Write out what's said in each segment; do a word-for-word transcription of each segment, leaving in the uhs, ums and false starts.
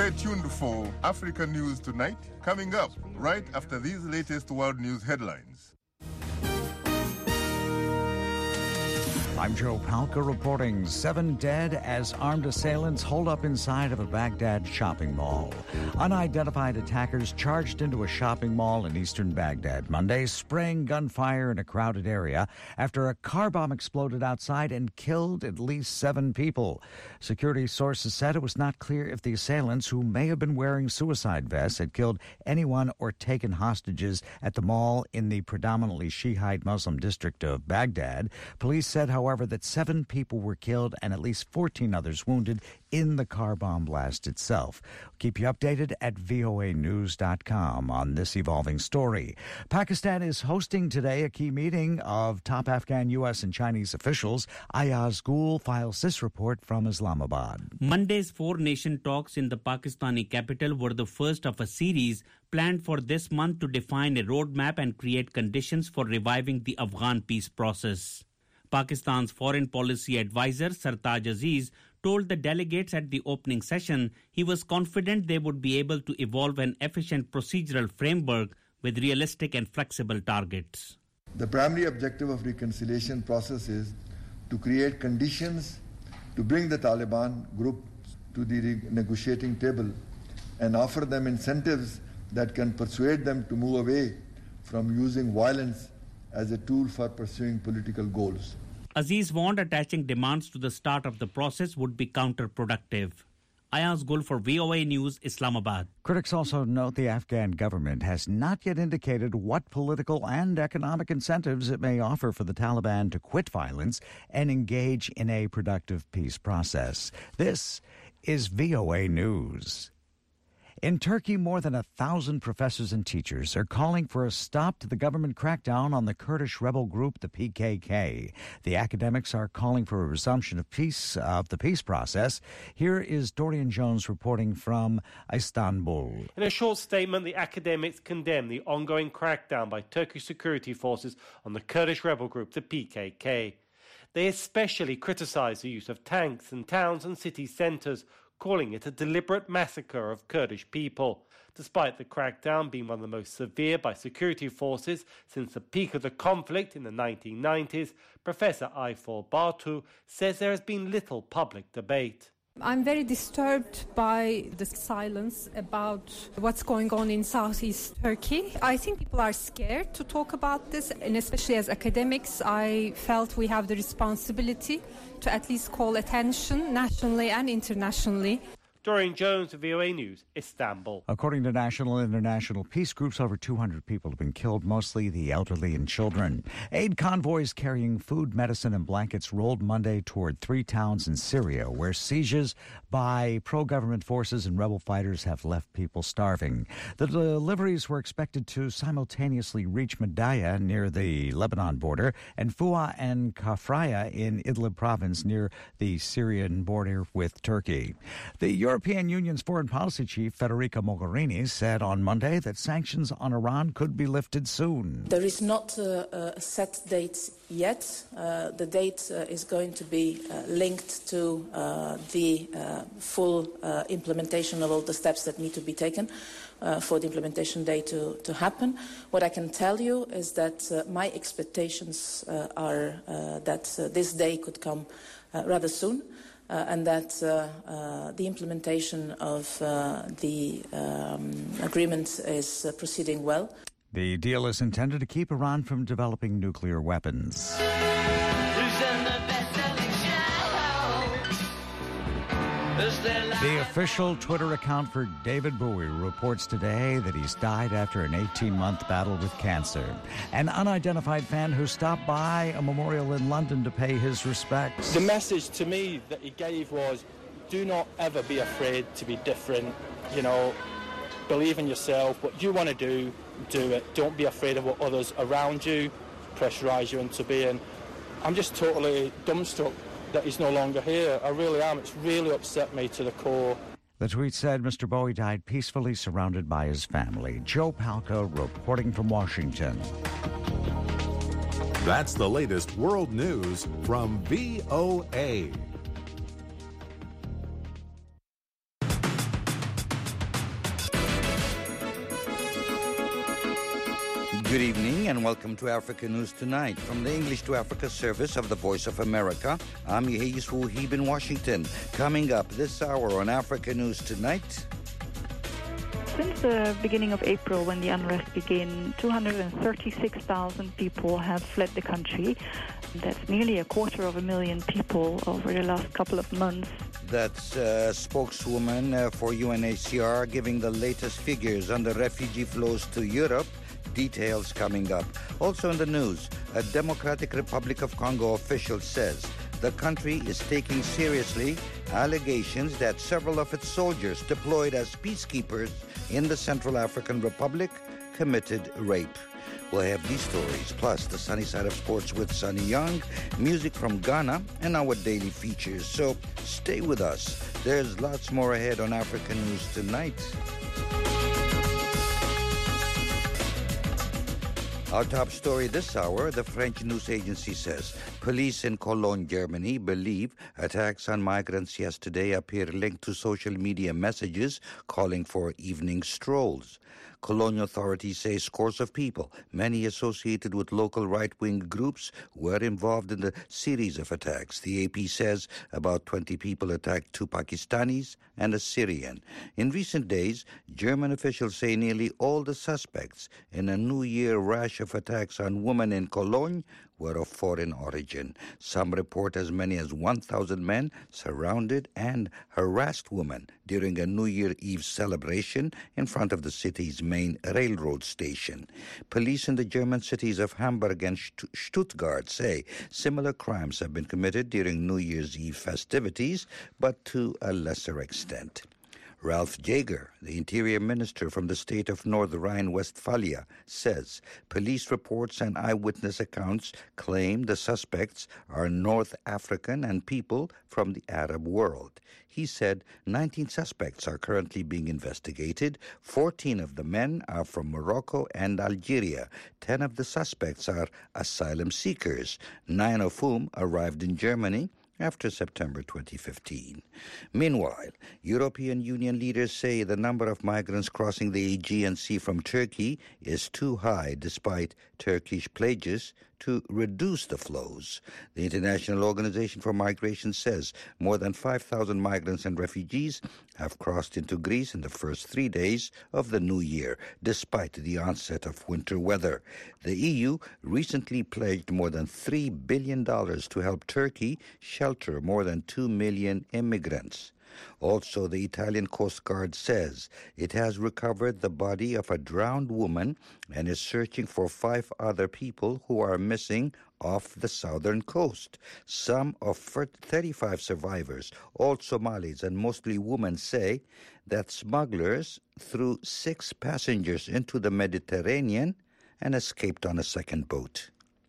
Stay tuned for Africa News Tonight, coming up right after these latest world news headlines. I'm Joe Palca reporting seven dead as armed assailants hold up inside of a Baghdad shopping mall. Unidentified attackers charged into a shopping mall in eastern Baghdad Monday, spraying gunfire in a crowded area after a car bomb exploded outside and killed at least seven people. Security sources said it was not clear if the assailants, who may have been wearing suicide vests, had killed anyone or taken hostages at the mall in the predominantly Shiite Muslim district of Baghdad. Police said, however, that seven people were killed and at least fourteen others wounded in the car bomb blast itself. We'll keep you updated at V O A news dot com on this evolving story. Pakistan is hosting today a key meeting of top Afghan, U S, and Chinese officials. Ayaz Gul files this report from Islamabad. Monday's four-nation talks in the Pakistani capital were the first of a series planned for this month to define a roadmap and create conditions for reviving the Afghan peace process. Pakistan's foreign policy advisor Sartaj Aziz told the delegates at the opening session he was confident they would be able to evolve an efficient procedural framework with realistic and flexible targets. The primary objective of reconciliation process is to create conditions to bring the Taliban group to the negotiating table and offer them incentives that can persuade them to move away from using violence as a tool for pursuing political goals. Aziz warned attaching demands to the start of the process would be counterproductive. Ayaz Gul for V O A News, Islamabad. Critics also note the Afghan government has not yet indicated what political and economic incentives it may offer for the Taliban to quit violence and engage in a productive peace process. This is V O A News. In Turkey, more than a thousand professors and teachers are calling for a stop to the government crackdown on the Kurdish rebel group, the P K K. The academics are calling for a resumption of peace of the peace process. Here is Dorian Jones reporting from Istanbul. In a short statement, the academics condemn the ongoing crackdown by Turkish security forces on the Kurdish rebel group, the P K K. They especially criticize the use of tanks in towns and city centres, calling it a deliberate massacre of Kurdish people. Despite the crackdown being one of the most severe by security forces since the peak of the conflict in the nineteen nineties, Professor Ayfor Batu says there has been little public debate. I'm very disturbed by the silence about what's going on in southeast Turkey. I think people are scared to talk about this, and especially as academics, I felt we have the responsibility to at least call attention nationally and internationally. Dorian Jones, V O A News, Istanbul. According to national and international peace groups, over two hundred people have been killed, mostly the elderly and children. Aid convoys carrying food, medicine, and blankets rolled Monday toward three towns in Syria, where sieges by pro-government forces and rebel fighters have left people starving. The deliveries were expected to simultaneously reach Madaya near the Lebanon border and Fua and Kafraya in Idlib province near the Syrian border with Turkey. The European Union's foreign policy chief, Federica Mogherini, said on Monday that sanctions on Iran could be lifted soon. There is not a, a set date yet. Uh, the date uh, is going to be uh, linked to uh, the uh, full uh, implementation of all the steps that need to be taken uh, for the implementation date to, to happen. What I can tell you is that uh, my expectations uh, are uh, that uh, this day could come uh, rather soon. Uh, and that uh, uh, the implementation of uh, the um, agreement is uh, proceeding well. The deal is intended to keep Iran from developing nuclear weapons. The official Twitter account for David Bowie reports today that he's died after an eighteen-month battle with cancer. An unidentified fan who stopped by a memorial in London to pay his respects. The message to me that he gave was, do not ever be afraid to be different. You know, believe in yourself. What you want to do, do it. Don't be afraid of what others around you pressurise you into being. I'm just totally dumbstruck that he's no longer here. I really am. It's really upset me to the core. The tweet said Mister Bowie died peacefully surrounded by his family. Joe Palca reporting from Washington. That's the latest world news from V O A. Good evening and welcome to Africa News Tonight. From the English to Africa service of the Voice of America, I'm Yehis Wuhib in Washington. Coming up this hour on Africa News Tonight. Since the beginning of April, when the unrest began, two hundred thirty-six thousand people have fled the country. That's nearly a quarter of a million people over the last couple of months. That's a spokeswoman uh, for U N H C R giving the latest figures on the refugee flows to Europe. Details coming up. Also in the news, a Democratic Republic of Congo official says the country is taking seriously allegations that several of its soldiers deployed as peacekeepers in the Central African Republic committed rape. We'll have these stories, plus the sunny side of sports with Sunny Young, music from Ghana, and our daily features. So stay with us. There's lots more ahead on African News Tonight. Our top story this hour, the French news agency says police in Cologne, Germany, believe attacks on migrants yesterday appear linked to social media messages calling for evening strolls. Cologne authorities say scores of people, many associated with local right-wing groups, were involved in the series of attacks. The A P says about twenty people attacked two Pakistanis and a Syrian. In recent days, German officials say nearly all the suspects in a New Year rash of attacks on women in Cologne were of foreign origin. Some report as many as one thousand men surrounded and harassed women during a New Year Eve celebration in front of the city's main railroad station. Police in the German cities of Hamburg and Stuttgart say similar crimes have been committed during New Year's Eve festivities, but to a lesser extent. Ralph Jaeger, the Interior Minister from the state of North Rhine-Westphalia, says police reports and eyewitness accounts claim the suspects are North African and people from the Arab world. He said nineteen suspects are currently being investigated. fourteen of the men are from Morocco and Algeria. ten of the suspects are asylum seekers, nine of whom arrived in Germany after September twenty fifteen. Meanwhile, European Union leaders say the number of migrants crossing the Aegean Sea from Turkey is too high despite Turkish pledges to reduce the flows. The International Organization for Migration says more than five thousand migrants and refugees have crossed into Greece in the first three days of the new year, despite the onset of winter weather. The E U recently pledged more than three billion dollars to help Turkey shelter more than two million immigrants. Also, the Italian Coast Guard says it has recovered the body of a drowned woman and is searching for five other people who are missing off the southern coast. Some of thirty-five survivors, all Somalis and mostly women, say that smugglers threw six passengers into the Mediterranean and escaped on a second boat.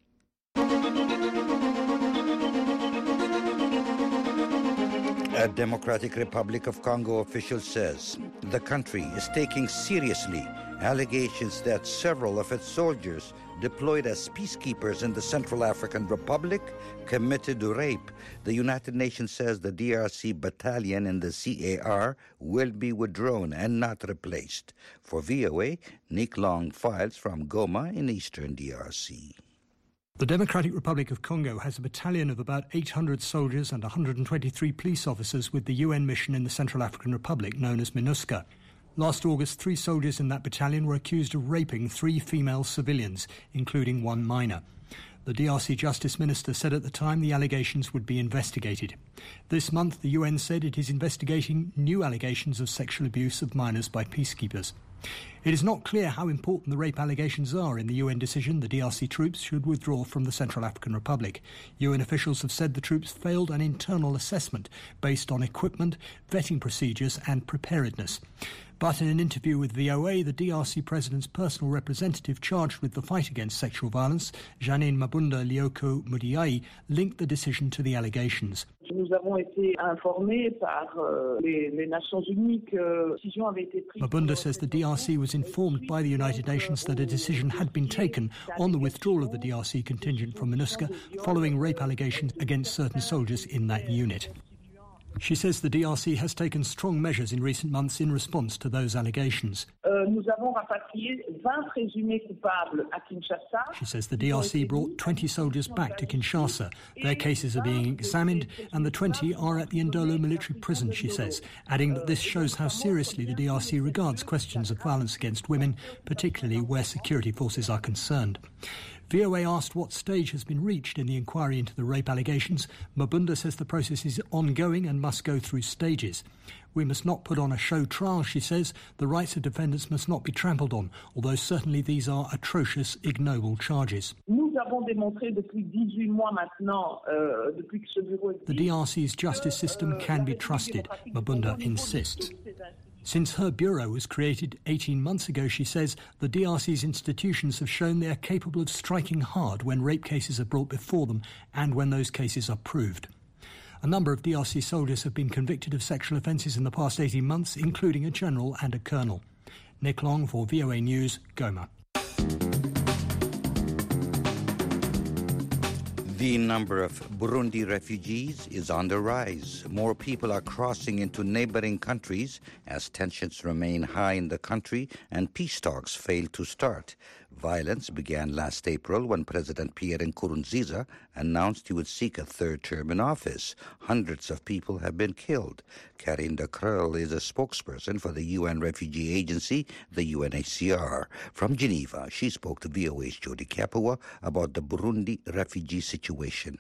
A Democratic Republic of Congo official says the country is taking seriously allegations that several of its soldiers deployed as peacekeepers in the Central African Republic committed rape. The United Nations says the D R C battalion in the C A R will be withdrawn and not replaced. For V O A, Nick Long files from Goma in eastern D R C. The Democratic Republic of Congo has a battalion of about eight hundred soldiers and one hundred twenty-three police officers with the U N mission in the Central African Republic known as MINUSCA. Last August, three soldiers in that battalion were accused of raping three female civilians, including one minor. The D R C Justice Minister said at the time the allegations would be investigated. This month, the U N said it is investigating new allegations of sexual abuse of minors by peacekeepers. It is not clear how important the rape allegations are in the U N decision the D R C troops should withdraw from the Central African Republic. U N officials have said the troops failed an internal assessment based on equipment, vetting procedures and preparedness. But in an interview with V O A, the D R C president's personal representative charged with the fight against sexual violence, Janine Mabunda Lioko Mudiai, linked the decision to the allegations. Mabunda says the D R C was informed by the United Nations that a decision had been taken on the withdrawal of the D R C contingent from MINUSCA following rape allegations against certain soldiers in that unit. She says the D R C has taken strong measures in recent months in response to those allegations. Uh, nous avons rapatrié vingt présumés coupables à Kinshasa. She says the D R C brought twenty soldiers back to Kinshasa. Their cases are being examined and the twenty are at the Ndolo military prison, she says, adding that this shows how seriously the D R C regards questions of violence against women, particularly where security forces are concerned. V O A asked what stage has been reached in the inquiry into the rape allegations. Mabunda says the process is ongoing and must go through stages. We must not put on a show trial, she says. The rights of defendants must not be trampled on, although certainly these are atrocious, ignoble charges. Nous avons démontré depuis dix-huit mois maintenant, euh, depuis que ce bureau The D R C's justice system can be trusted, Mabunda insists. Since her bureau was created eighteen months ago, she says, the D R C's institutions have shown they are capable of striking hard when rape cases are brought before them and when those cases are proved. A number of D R C soldiers have been convicted of sexual offences in the past eighteen months, including a general and a colonel. Nick Long for V O A News, Goma. The number of Burundi refugees is on the rise. More people are crossing into neighboring countries as tensions remain high in the country and peace talks fail to start. Violence began last April when President Pierre Nkurunziza announced he would seek a third term in office. Hundreds of people have been killed. Karine de Krel is a spokesperson for the U N Refugee Agency, the U N H C R. From Geneva, she spoke to V O A's Jody Kapua about the Burundi refugee situation.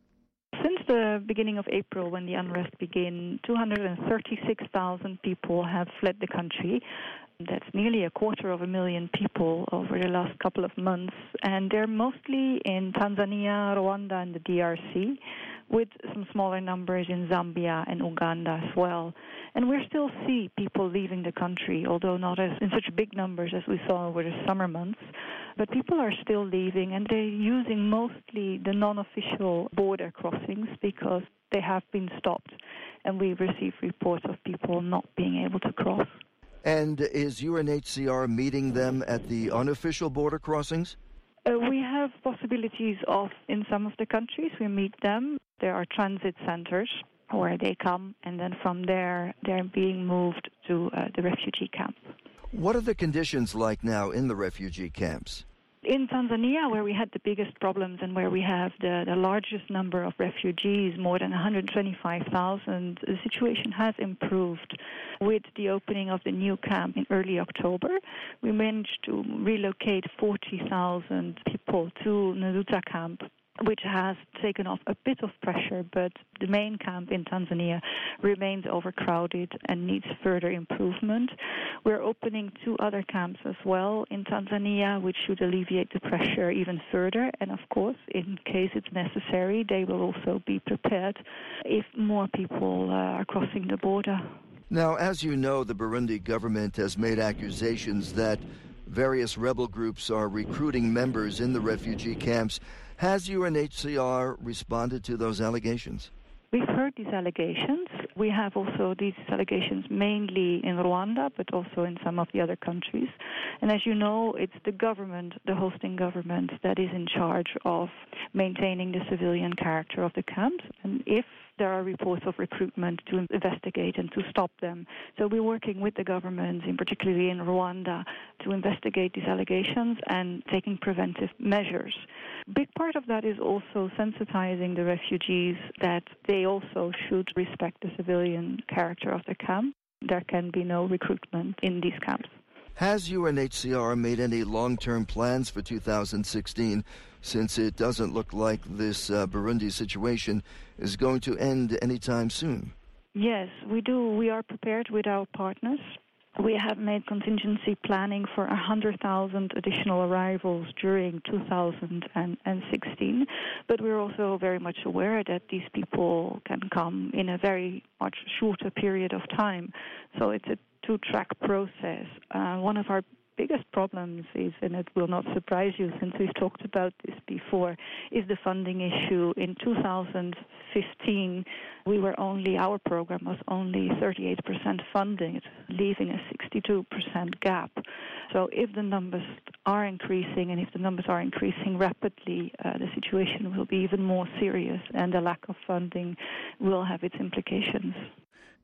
Since the beginning of April, when the unrest began, two hundred thirty-six thousand people have fled the country. That's nearly a quarter of a million people over the last couple of months, and they're mostly in Tanzania, Rwanda, and the D R C, with some smaller numbers in Zambia and Uganda as well. And we still see people leaving the country, although not as in such big numbers as we saw over the summer months. But people are still leaving, and they're using mostly the non-official border crossings because they have been stopped, and we receive reports of people not being able to cross. And is U N H C R meeting them at the unofficial border crossings? Uh, we have possibilities of, in some of the countries, we meet them. There are transit centers where they come, and then from there, they're being moved to uh, the refugee camp. What are the conditions like now in the refugee camps? In Tanzania, where we had the biggest problems and where we have the, the largest number of refugees, more than one hundred twenty-five thousand, the situation has improved. With the opening of the new camp in early October, we managed to relocate forty thousand people to Nduta camp, which has taken off a bit of pressure, but the main camp in Tanzania remains overcrowded and needs further improvement. We're opening two other camps as well in Tanzania, which should alleviate the pressure even further. And of course, in case it's necessary, they will also be prepared if more people uh, are crossing the border. Now, as you know, the Burundi government has made accusations that various rebel groups are recruiting members in the refugee camps. Has U N H C R responded to those allegations? We've heard these allegations. We have also these allegations mainly in Rwanda, but also in some of the other countries. And as you know, it's the government, the hosting government, that is in charge of maintaining the civilian character of the camps. And if there are reports of recruitment, to investigate and to stop them. So we're working with the government, in particularly in Rwanda, to investigate these allegations and taking preventive measures. Big part of that is also sensitizing the refugees that they also should respect the civilian character of the camp. There can be no recruitment in these camps. Has U N H C R made any long-term plans for two thousand sixteen, since it doesn't look like this uh, Burundi situation is going to end anytime soon? Yes, we do. We are prepared with our partners. We have made contingency planning for one hundred thousand additional arrivals during two thousand sixteen, but we're also very much aware that these people can come in a very much shorter period of time. So it's a two-track process. Uh, one of our biggest problems is, and it will not surprise you since we've talked about this before, is the funding issue. In two thousand fifteen, we were only, our program was only thirty-eight percent funding, it's leaving a sixty-two percent gap. So if the numbers are increasing, and if the numbers are increasing rapidly, uh, the situation will be even more serious, and the lack of funding will have its implications.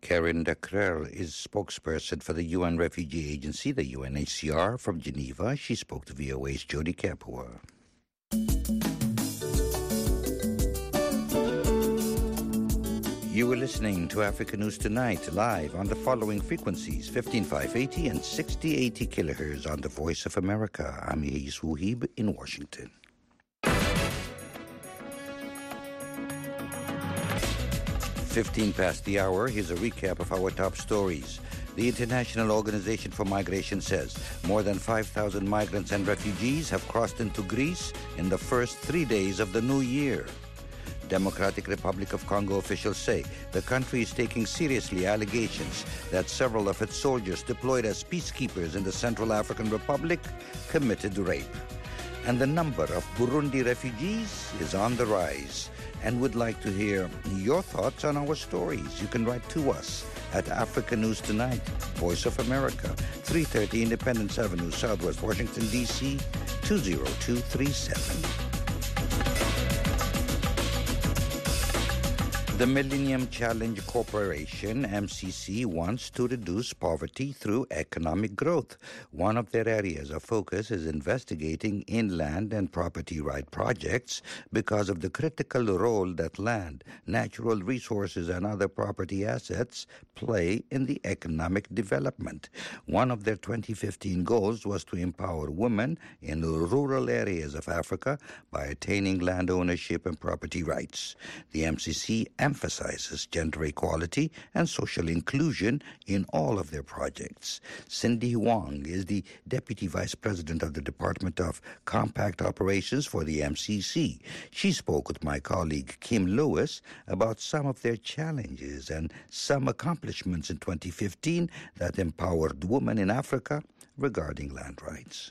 Karen de Creel is spokesperson for the U N Refugee Agency, the U N H C R, from Geneva. She spoke to V O A's Jody Kapua. You were listening to Africa News Tonight, live on the following frequencies, fifteen five eighty and sixty eighty kilohertz on the Voice of America. I'm Yehis Wuhib in Washington. fifteen past the hour, here's a recap of our top stories. The International Organization for Migration says more than five thousand migrants and refugees have crossed into Greece in the first three days of the new year. Democratic Republic of Congo officials say the country is taking seriously allegations that several of its soldiers deployed as peacekeepers in the Central African Republic committed rape. And the number of Burundi refugees is on the rise. And would like to hear your thoughts on our stories. You can write to us at Africa News Tonight, Voice of America, three thirty Independence Avenue, Southwest Washington, D C, two zero two three seven. The Millennium Challenge Corporation, M C C, wants to reduce poverty through economic growth. One of their areas of focus is investigating inland and property right projects because of the critical role that land, natural resources, and other property assets play in the economic development. One of their twenty fifteen goals was to empower women in rural areas of Africa by attaining land ownership and property rights. The M C C emphasizes gender equality and social inclusion in all of their projects. Cindy Huang is the Deputy Vice President of the Department of Compact Operations for the M C C. She spoke with my colleague Kim Lewis about some of their challenges and some accomplishments in twenty fifteen that empowered women in Africa regarding land rights.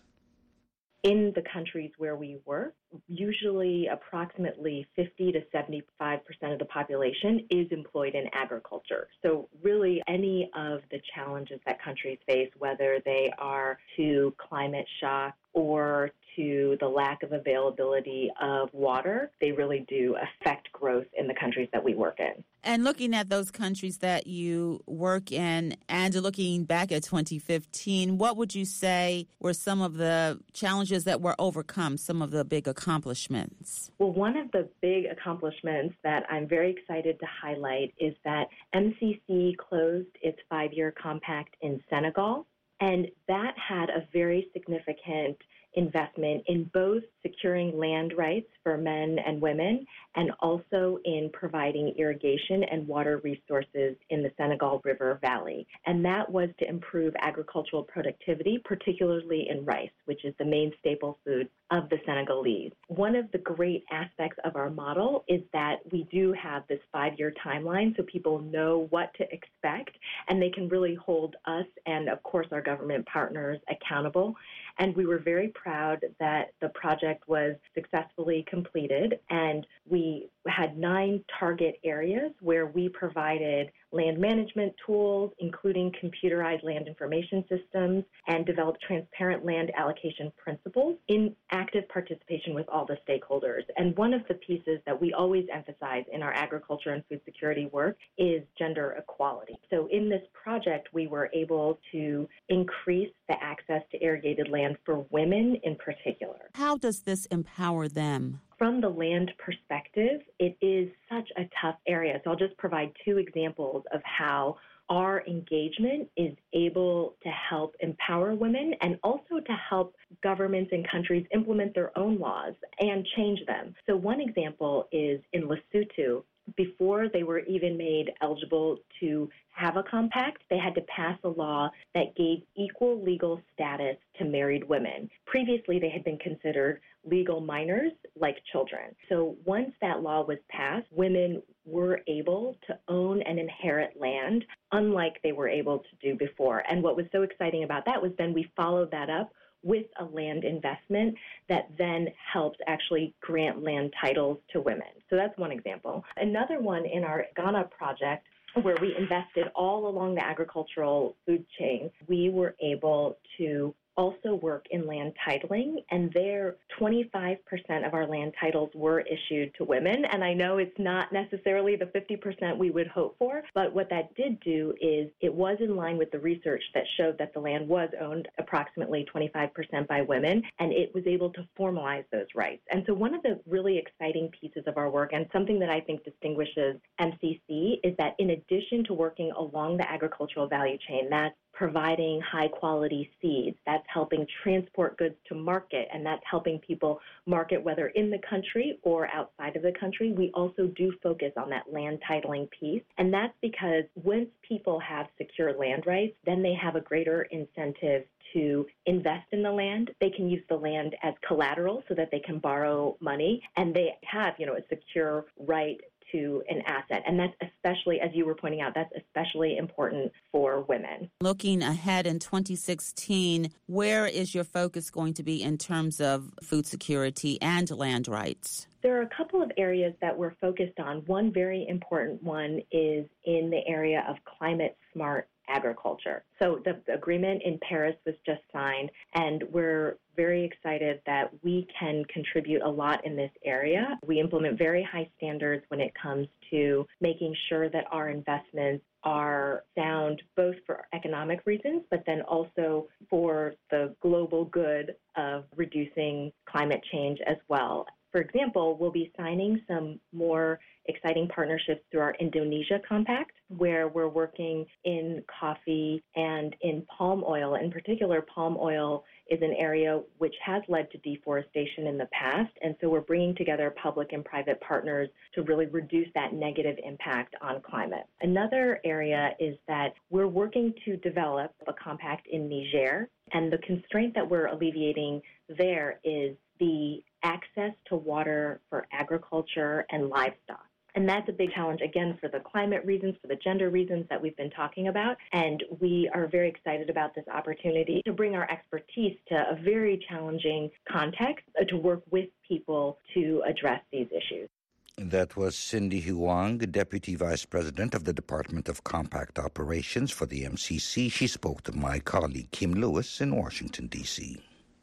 In the countries where we work, usually approximately fifty to seventy-five percent of the population is employed in agriculture. So really any of the challenges that countries face, whether they are to climate shock or to the lack of availability of water, they really do affect growth in the countries that we work in. And looking at those countries that you work in and looking back at twenty fifteen, what would you say were some of the challenges that were overcome, some of the big accomplishments? Well, one of the big accomplishments that I'm very excited to highlight is that M C C closed its five-year compact in Senegal, and that had a very significant investment in both securing land rights for men and women and also in providing irrigation and water resources in the Senegal River Valley. And that was to improve agricultural productivity, particularly in rice, which is the main staple food of the Senegalese. One of the great aspects of our model is that we do have this five-year timeline so people know what to expect and they can really hold us and, of course, our government partners accountable. And we were very proud that the project was successfully completed, and we had nine target areas where we provided land management tools, including computerized land information systems, and developed transparent land allocation principles in active participation with all the stakeholders. And one of the pieces that we always emphasize in our agriculture and food security work is gender equality. So in this project, we were able to increase the access to irrigated land for women in particular. How does this empower them? From the land perspective, it is such a tough area. So I'll just provide two examples of how our engagement is able to help empower women and also to help governments and countries implement their own laws and change them. So one example is in Lesotho. Before they were even made eligible to have a compact, they had to pass a law that gave equal legal status to married women. Previously, they had been considered legal minors like children. So once that law was passed, women were able to own and inherit land, unlike they were able to do before. And what was so exciting about that was then we followed that up with a land investment that then helps actually grant land titles to women. So that's one example. Another one in our Ghana project, where we invested all along the agricultural food chain, we were able to also work in land titling, and there twenty-five percent of our land titles were issued to women. And I know it's not necessarily the fifty percent we would hope for, but what that did do is it was in line with the research that showed that the land was owned approximately twenty-five percent by women, and it was able to formalize those rights. And so one of the really exciting pieces of our work, and something that I think distinguishes M C C, is that in addition to working along the agricultural value chain, that's providing high-quality seeds, that's helping transport goods to market, and that's helping people market whether in the country or outside of the country. We also do focus on that land titling piece, and that's because once people have secure land rights, then they have a greater incentive to invest in the land. They can use the land as collateral so that they can borrow money, and they have, you know, a secure right to an asset. And that's especially, as you were pointing out, that's especially important for women. Looking ahead in twenty sixteen, where is your focus going to be in terms of food security and land rights? There are a couple of areas that we're focused on. One very important one is in the area of climate smart agriculture. So the, the agreement in Paris was just signed, and we're very excited that we can contribute a lot in this area. We implement very high standards when it comes to making sure that our investments are sound both for economic reasons, but then also for the global good of reducing climate change as well. For example, we'll be signing some more exciting partnerships through our Indonesia Compact, where we're working in coffee and in palm oil. In particular, palm oil is an area which has led to deforestation in the past, and so we're bringing together public and private partners to really reduce that negative impact on climate. Another area is that we're working to develop a compact in Niger, and the constraint that we're alleviating there is the access to water for agriculture and livestock. And that's a big challenge, again, for the climate reasons, for the gender reasons that we've been talking about. And we are very excited about this opportunity to bring our expertise to a very challenging context, uh, to work with people to address these issues. That was Cindy Huang, Deputy Vice President of the Department of Compact Operations for the M C C. She spoke to my colleague Kim Lewis in Washington, D C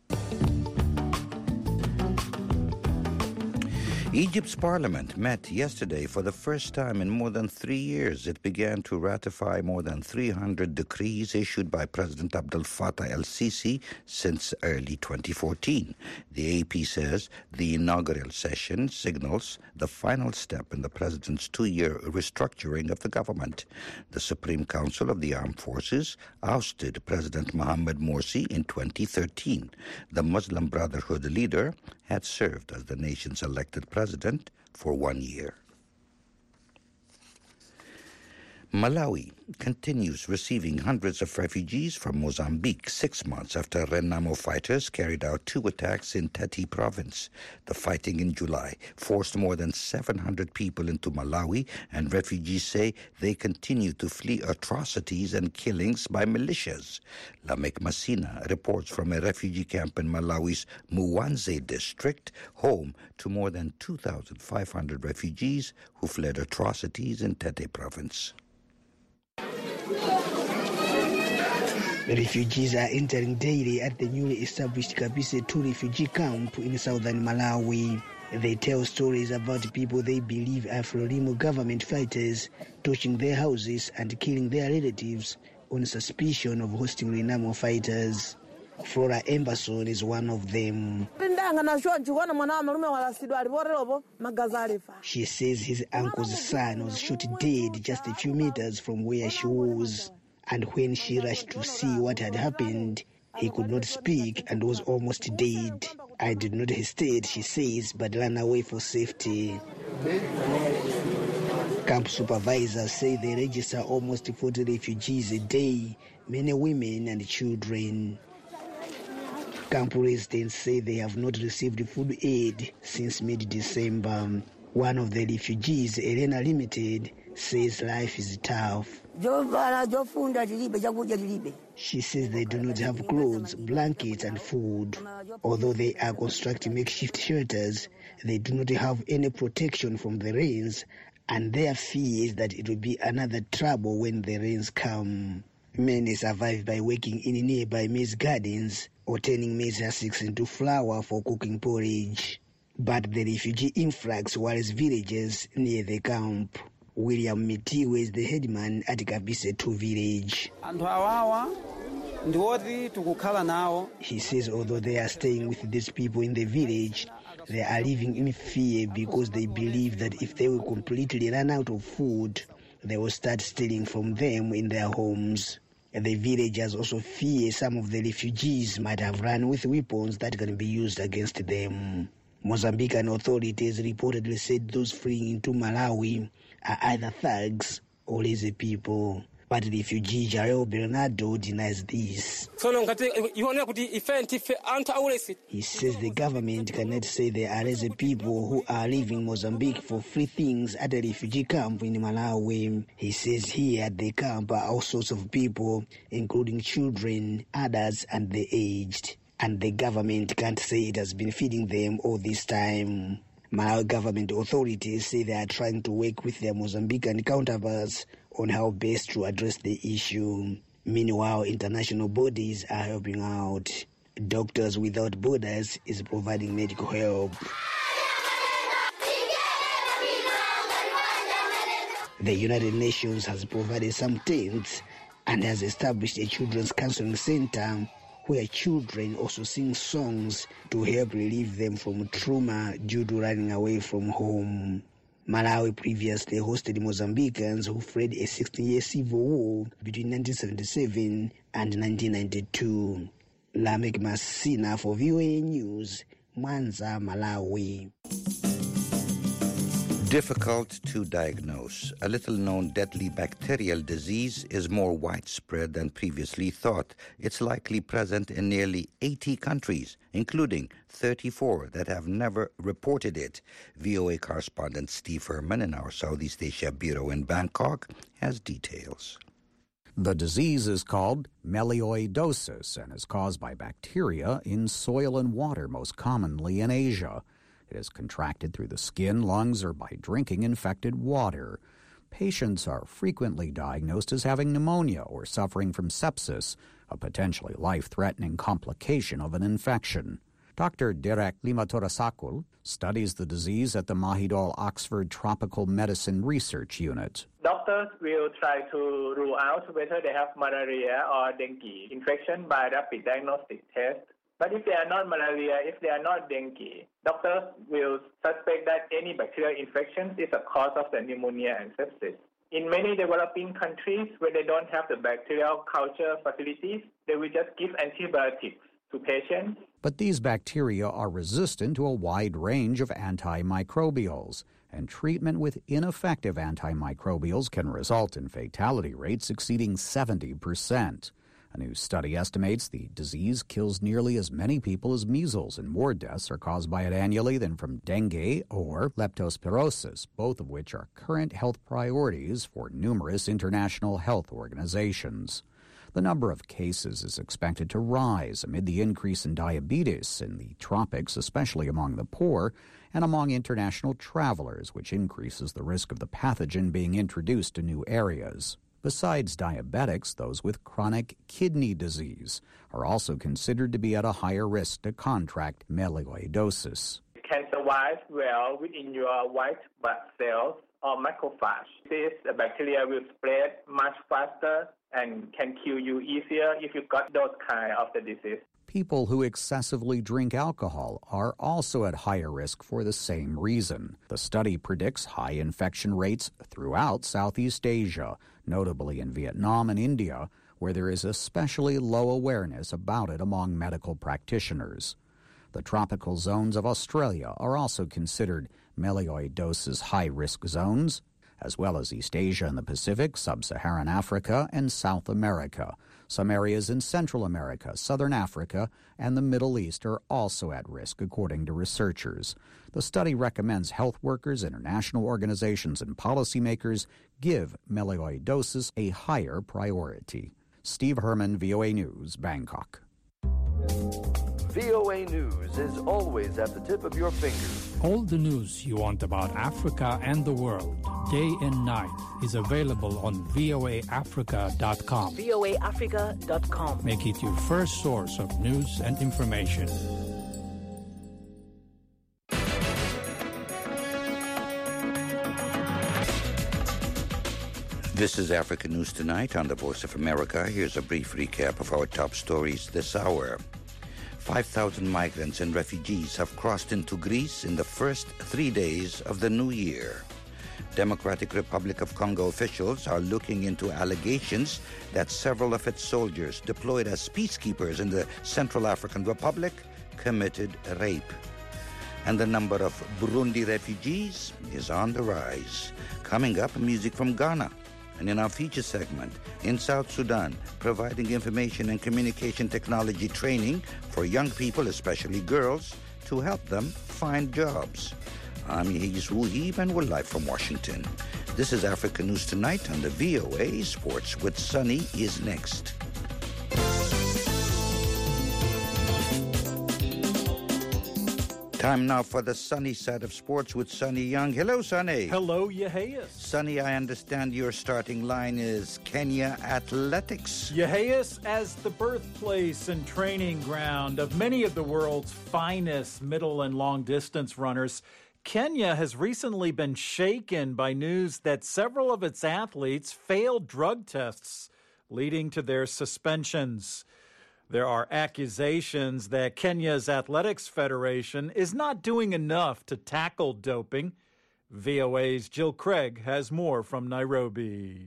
Egypt's parliament met yesterday for the first time in more than three years. It began to ratify more than three hundred decrees issued by President Abdel Fattah el-Sisi since early twenty fourteen. The A P says the inaugural session signals the final step in the president's two-year restructuring of the government. The Supreme Council of the Armed Forces ousted President Mohamed Morsi in twenty thirteen. The Muslim Brotherhood leader had served as the nation's elected president for one year. Malawi continues receiving hundreds of refugees from Mozambique six months after Renamo fighters carried out two attacks in Tete province. The fighting in July forced more than seven hundred people into Malawi, and refugees say they continue to flee atrocities and killings by militias. Lamek Masina reports from a refugee camp in Malawi's Muwanze district, home to more than two thousand five hundred refugees who fled atrocities in Tete province. Refugees are entering daily at the newly established Kabise two refugee camp in southern Malawi. They tell stories about people they believe are Frelimo government fighters torching their houses and killing their relatives on suspicion of hosting Renamo fighters. Flora Emberson is one of them. She says his uncle's son was shot dead just a few meters from where she was. And when she rushed to see what had happened, he could not speak and was almost dead. I did not hesitate, she says, but ran away for safety. Camp supervisors say they register almost forty refugees a day, many women and children. Camp residents say they have not received food aid since mid-December. One of the refugees, Elena Limited, says life is tough. She says they do not have clothes, blankets and food. Although they are constructing makeshift shelters, they do not have any protection from the rains, and their fear is that it will be another trouble when the rains come. Many survive by working in nearby maize gardens or turning maize hussks into flour for cooking porridge. But the refugee influx worries villagers near the camp. William Mitiwe is the headman at Kabise two village. He says although they are staying with these people in the village, they are living in fear because they believe that if they will completely run out of food, they will start stealing from them in their homes. And the villagers also fear some of the refugees might have run with weapons that can be used against them. Mozambican authorities reportedly said those fleeing into Malawi are either thugs or lazy people. But refugee Jarel Bernardo denies this. He says the government cannot say there are lazy people who are leaving Mozambique for free things at a refugee camp in Malawi. He says here at the camp are all sorts of people, including children, adults, and the aged. And the government can't say it has been feeding them all this time. Malawi government authorities say they are trying to work with their Mozambican counterparts on how best to address the issue. Meanwhile, international bodies are helping out. Doctors Without Borders is providing medical help. The United Nations has provided some tents and has established a children's counseling center where children also sing songs to help relieve them from trauma due to running away from home. Malawi previously hosted Mozambicans who fled a sixteen-year civil war between nineteen seventy-seven and nineteen ninety-two. Lamek Masina for V O A News, Mwanza, Malawi. Difficult to diagnose. A little-known deadly bacterial disease is more widespread than previously thought. It's likely present in nearly eighty countries, including thirty-four that have never reported it. V O A correspondent Steve Herman in our Southeast Asia Bureau in Bangkok has details. The disease is called melioidosis and is caused by bacteria in soil and water, most commonly in Asia. It is contracted through the skin, lungs, or by drinking infected water. Patients are frequently diagnosed as having pneumonia or suffering from sepsis, a potentially life-threatening complication of an infection. Doctor Direk Limatorasakul studies the disease at the Mahidol Oxford Tropical Medicine Research Unit. Doctors will try to rule out whether they have malaria or dengue infection by rapid diagnostic test. But if they are not malaria, if they are not dengue, doctors will suspect that any bacterial infection is a cause of the pneumonia and sepsis. In many developing countries where they don't have the bacterial culture facilities, they will just give antibiotics to patients. But these bacteria are resistant to a wide range of antimicrobials, and treatment with ineffective antimicrobials can result in fatality rates exceeding seventy percent. A new study estimates the disease kills nearly as many people as measles, and more deaths are caused by it annually than from dengue or leptospirosis, both of which are current health priorities for numerous international health organizations. The number of cases is expected to rise amid the increase in diabetes in the tropics, especially among the poor, and among international travelers, which increases the risk of the pathogen being introduced to new areas. Besides diabetics, those with chronic kidney disease are also considered to be at a higher risk to contract melioidosis. It can survive well within your white blood cells or macrophage. This bacteria will spread much faster and can kill you easier if you got those kind of the disease. People who excessively drink alcohol are also at higher risk for the same reason. The study predicts high infection rates throughout Southeast Asia, notably in Vietnam and India, where there is especially low awareness about it among medical practitioners. The tropical zones of Australia are also considered melioidosis high-risk zones, as well as East Asia and the Pacific, Sub-Saharan Africa, and South America. Some areas in Central America, Southern Africa, and the Middle East are also at risk, according to researchers. The study recommends health workers, international organizations, and policymakers give melioidosis a higher priority. Steve Herman, V O A News, Bangkok. V O A News is always at the tip of your fingers. All the news you want about Africa and the world, day and night, is available on V O A Africa dot com. V O A Africa dot com. Make it your first source of news and information. This is Africa News Tonight on the Voice of America. Here's a brief recap of our top stories this hour. five thousand migrants and refugees have crossed into Greece in the first three days of the new year. Democratic Republic of Congo officials are looking into allegations that several of its soldiers deployed as peacekeepers in the Central African Republic committed rape. And the number of Burundi refugees is on the rise. Coming up, music from Ghana. And in our feature segment, in South Sudan, providing information and communication technology training for young people, especially girls, to help them find jobs. I'm Yehis Wuhib, and we're live from Washington. This is Africa News Tonight on the V O A. Sports with Sunny is next. Time now for the sunny side of sports with Sonny Young. Hello, Sonny. Hello, Yeheas. Sonny, I understand your starting line is Kenya Athletics. Yeheas, as the birthplace and training ground of many of the world's finest middle and long distance runners, Kenya has recently been shaken by news that several of its athletes failed drug tests, leading to their suspensions. There are accusations that Kenya's Athletics Federation is not doing enough to tackle doping. V O A's Jill Craig has more from Nairobi.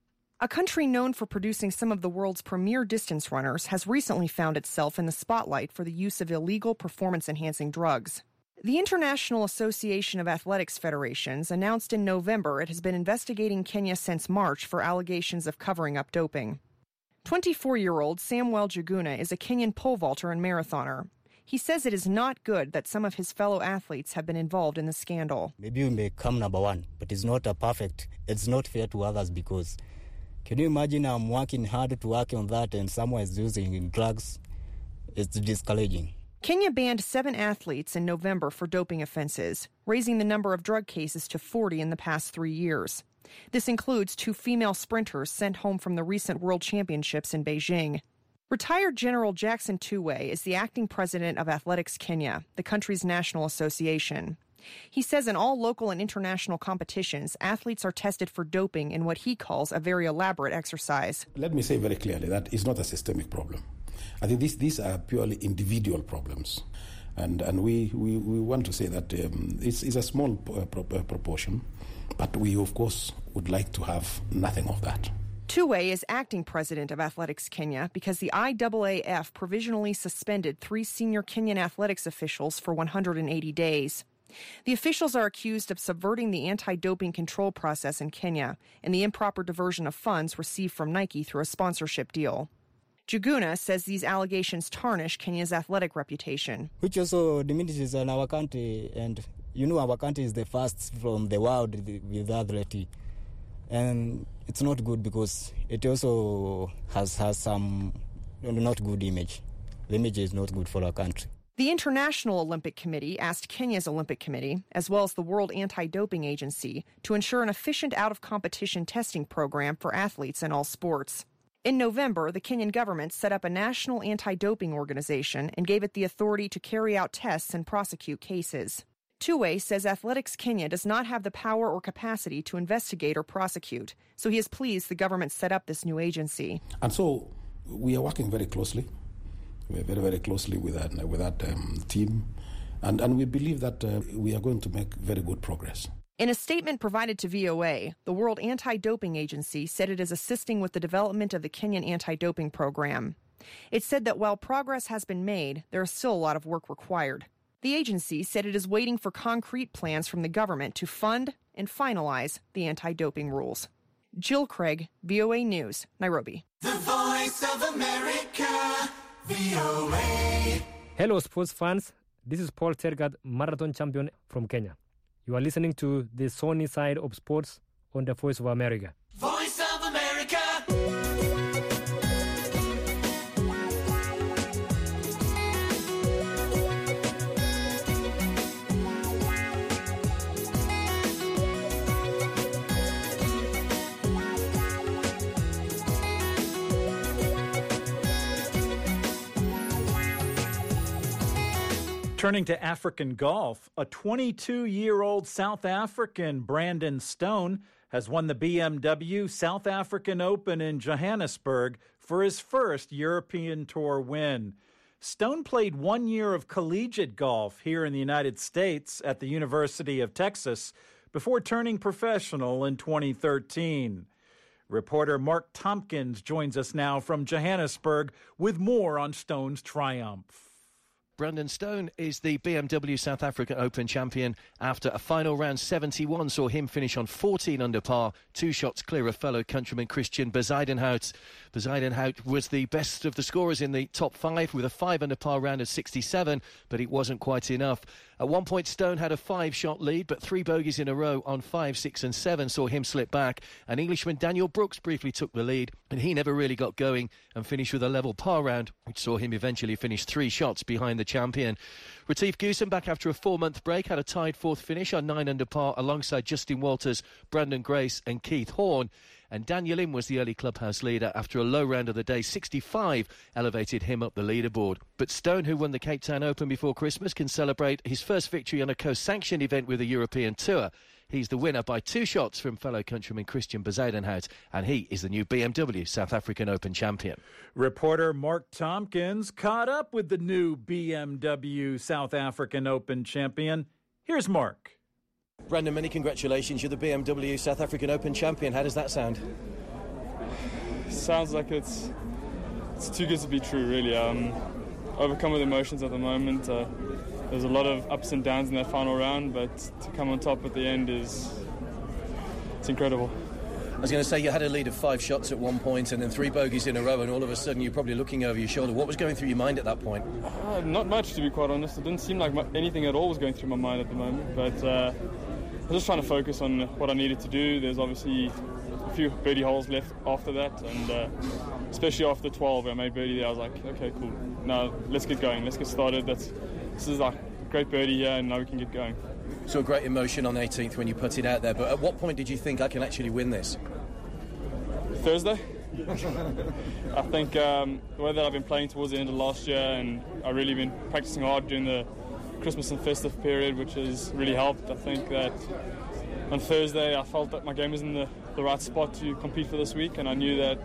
A country known for producing some of the world's premier distance runners has recently found itself in the spotlight for the use of illegal performance-enhancing drugs. The International Association of Athletics Federations announced in November it has been investigating Kenya since March for allegations of covering up doping. twenty-four-year-old Samuel Juguna is a Kenyan pole vaulter and marathoner. He says it is not good that some of his fellow athletes have been involved in the scandal. Maybe we may come number one, but it's not a perfect. It's not fair to others because can you imagine I'm working hard to work on that and someone is using drugs? It's discouraging. Kenya banned seven athletes in November for doping offenses, raising the number of drug cases to forty in the past three years. This includes two female sprinters sent home from the recent World Championships in Beijing. Retired General Jackson Tuwei is the acting president of Athletics Kenya, the country's national association. He says in all local and international competitions, athletes are tested for doping in what he calls a very elaborate exercise. Let me say very clearly that it's not a systemic problem. I think this, these are purely individual problems. And and we, we, we want to say that um, it's, it's a small uh, pro- uh, proportion, but we, of course, would like to have nothing of that. Tuwei is acting president of Athletics Kenya because the I A A F provisionally suspended three senior Kenyan athletics officials for one hundred eighty days. The officials are accused of subverting the anti-doping control process in Kenya and the improper diversion of funds received from Nike through a sponsorship deal. Juguna says these allegations tarnish Kenya's athletic reputation. Which also diminishes in our country, and you know our country is the first from the world with athletics. And it's not good because it also has, has some not good image. The image is not good for our country. The International Olympic Committee asked Kenya's Olympic Committee, as well as the World Anti-Doping Agency, to ensure an efficient out-of-competition testing program for athletes in all sports. In November, the Kenyan government set up a national anti-doping organization and gave it the authority to carry out tests and prosecute cases. Tuwei says Athletics Kenya does not have the power or capacity to investigate or prosecute, so he is pleased the government set up this new agency. And so we are working very closely. We are very, very closely with that, with that um, team, and, and we believe that uh, we are going to make very good progress. In a statement provided to V O A, the World Anti-Doping Agency said it is assisting with the development of the Kenyan anti-doping program. It said that while progress has been made, there is still a lot of work required. The agency said it is waiting for concrete plans from the government to fund and finalize the anti-doping rules. Jill Craig, V O A News, Nairobi. The Voice of America, V O A. Hello, sports fans. This is Paul Tergat, marathon champion from Kenya. You are listening to the sunny side of sports on the Voice of America. Voice of America. Turning to African golf, a twenty-two-year-old South African, Brandon Stone, has won the B M W South African Open in Johannesburg for his first European Tour win. Stone played one year of collegiate golf here in the United States at the University of Texas before turning professional in twenty thirteen. Reporter Mark Tompkins joins us now from Johannesburg with more on Stone's triumph. Brandon Stone is the B M W South African Open champion after a final round seventy-one saw him finish on fourteen under par, two shots clear of fellow countryman Christian Bezuidenhout. Bezuidenhout was the best of the scorers in the top five with a five under par round of sixty-seven, but it wasn't quite enough. At one point, Stone had a five-shot lead, but three bogeys in a row on five, six and seven saw him slip back. And Englishman Daniel Brooks briefly took the lead, and he never really got going and finished with a level par round, which saw him eventually finish three shots behind the champion. Retief Goosen, back after a four-month break, had a tied fourth finish on nine under par alongside Justin Walters, Brandon Grace and Keith Horn. And Daniel Im was the early clubhouse leader. After a low round of the day, sixty-five elevated him up the leaderboard. But Stone, who won the Cape Town Open before Christmas, can celebrate his first victory on a co-sanctioned event with the European Tour. He's the winner by two shots from fellow countryman Christian Bezuidenhout, and he is the new B M W South African Open champion. Reporter Mark Tompkins caught up with the new B M W South African Open champion. Here's Mark. Brandon, many congratulations. You're the B M W South African Open champion. How does that sound? Sounds like it's it's too good to be true, really. Um, overcome with emotions at the moment. Uh, there's a lot of ups and downs in that final round, but to come on top at the end is it's incredible. I was going to say, you had a lead of five shots at one point and then three bogeys in a row, and all of a sudden you're probably looking over your shoulder. What was going through your mind at that point? Uh, not much, to be quite honest. It didn't seem like anything at all was going through my mind at the moment, but uh, I was just trying to focus on what I needed to do. There's obviously a few birdie holes left after that, and uh, especially after twelve where I made birdie there, I was like, okay, cool. Now let's get going. Let's get started. That's This is like a great birdie here, and now we can get going. So a great emotion on eighteenth when you put it out there, but at what point did you think I can actually win this? Thursday. I think um, the way that I've been playing towards the end of last year, and I've really been practicing hard during the Christmas and festive period, which has really helped. I think that on Thursday I felt that my game was in the, the right spot to compete for this week, and I knew that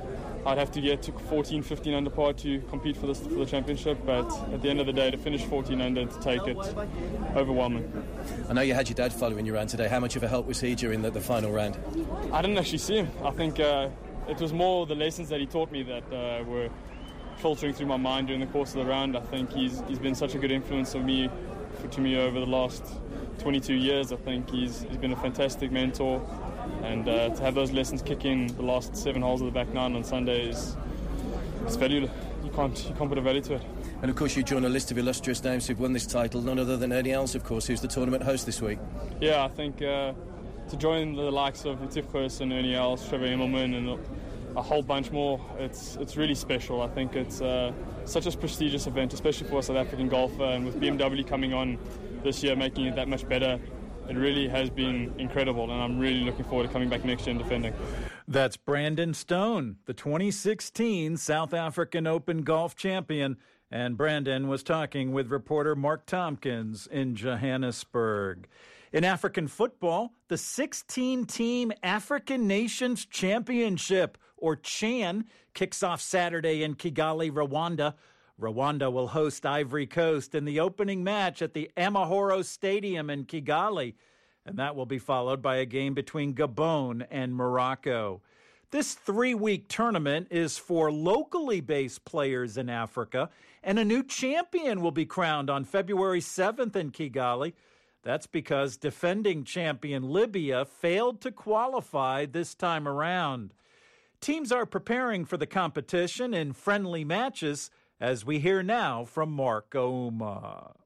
I'd have to get to fourteen, fifteen under par to compete for this for the championship, but at the end of the day, to finish fourteen under and to take it, overwhelming. I know you had your dad following you around today. How much of a help was he during the, the final round? I didn't actually see him. I think uh, it was more the lessons that he taught me that uh, were filtering through my mind during the course of the round. I think he's he's been such a good influence on me, for, to me over the last twenty-two years. I think he's he's been a fantastic mentor. And uh, to have those lessons kick in the last seven holes of the back nine on Sunday is it's valuable. You can't you can't put a value to it. And of course, you join a list of illustrious names who've won this title, none other than Ernie Els, of course, who's the tournament host this week. Yeah, I think uh, to join the likes of Retief Goosen, Ernie Els, Trevor Immelman, and a whole bunch more, it's it's really special. I think it's uh, such a prestigious event, especially for a South African golfer, and with B M W coming on this year, making it that much better. It really has been incredible, and I'm really looking forward to coming back next year and defending. That's Brandon Stone, the twenty sixteen South African Open golf champion. And Brandon was talking with reporter Mark Tompkins in Johannesburg. In African football, the sixteen-team African Nations Championship, or CHAN, kicks off Saturday in Kigali, Rwanda. Rwanda will host Ivory Coast in the opening match at the Amahoro Stadium in Kigali, and that will be followed by a game between Gabon and Morocco. This three-week tournament is for locally based players in Africa, and a new champion will be crowned on February seventh in Kigali. That's because defending champion Libya failed to qualify this time around. Teams are preparing for the competition in friendly matches, as we hear now from Mark Ouma.